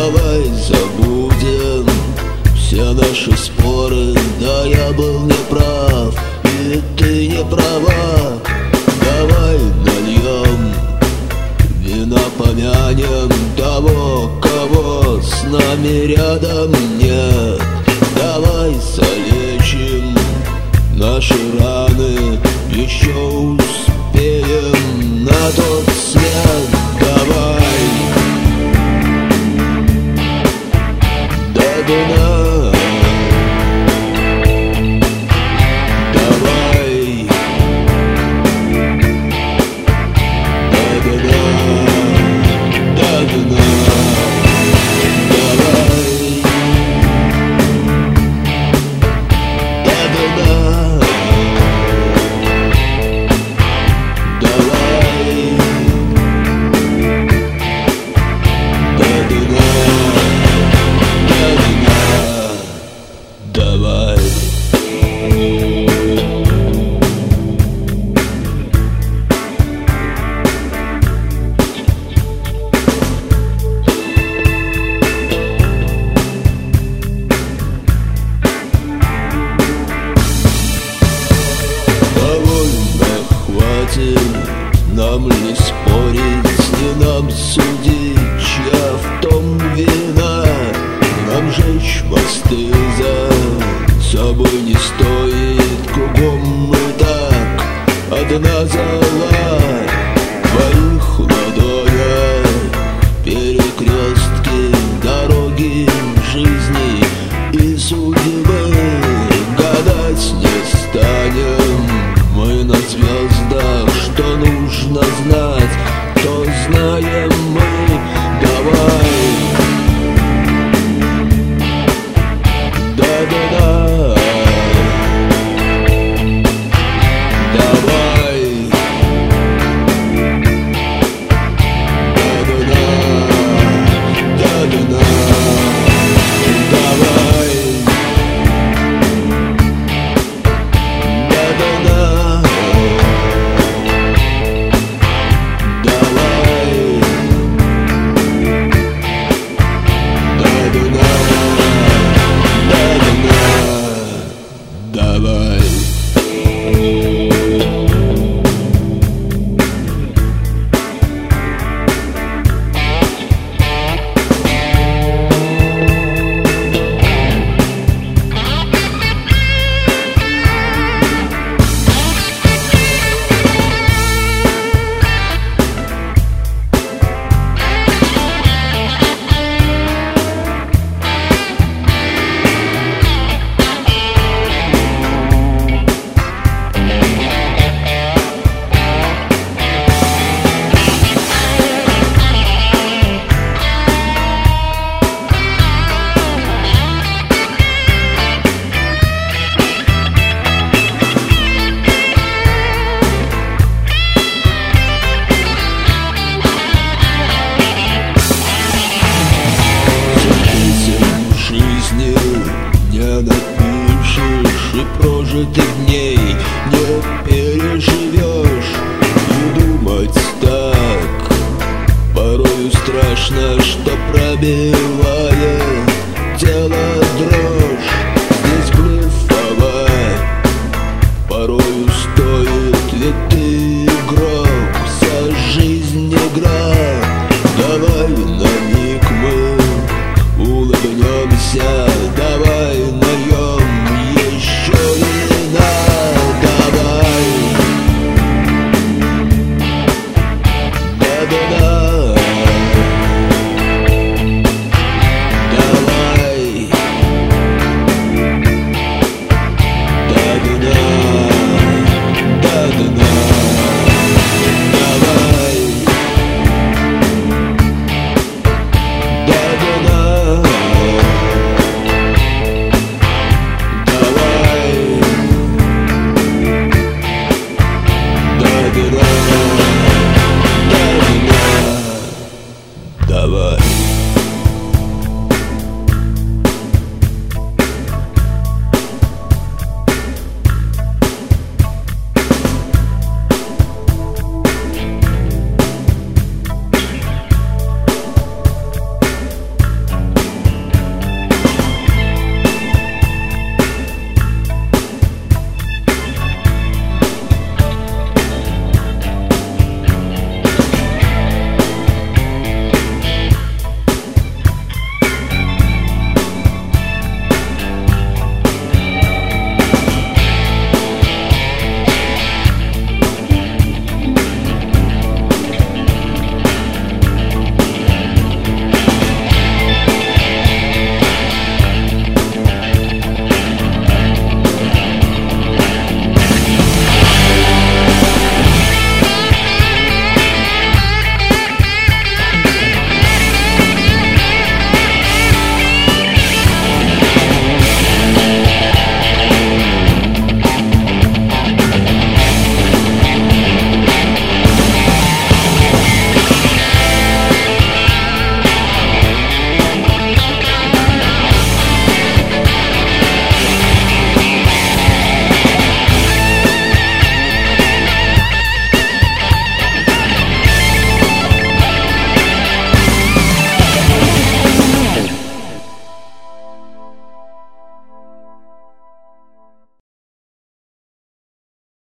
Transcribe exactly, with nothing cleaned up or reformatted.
Давай забудем все наши споры. Да, я был неправ, и ты не права. Давай нальем вина, помянем того, кого с нами рядом нет. Давай залечим наши раны, еще успеем на тот свет. Давай до дна. Давай до дна, до дна. Давай до дна. Давай довольно, хватит нам не спорить, не нам судить, чья в том вина. Нам жечь мосты за собой не стоит, кругом мы так одна зола. В твоих ладонях перекрестки, дороги жизни и судьбы. Гадать не станем мы на звездах, что нужно знать, то знаем мы. Давай да-да-да. Давай да-да-да, да-да-да. Давай да-да-да. Давай да-да-да. Давай. Не напишешь и прожитых дней не переживешь. И думать так порою страшно, что пробивает тело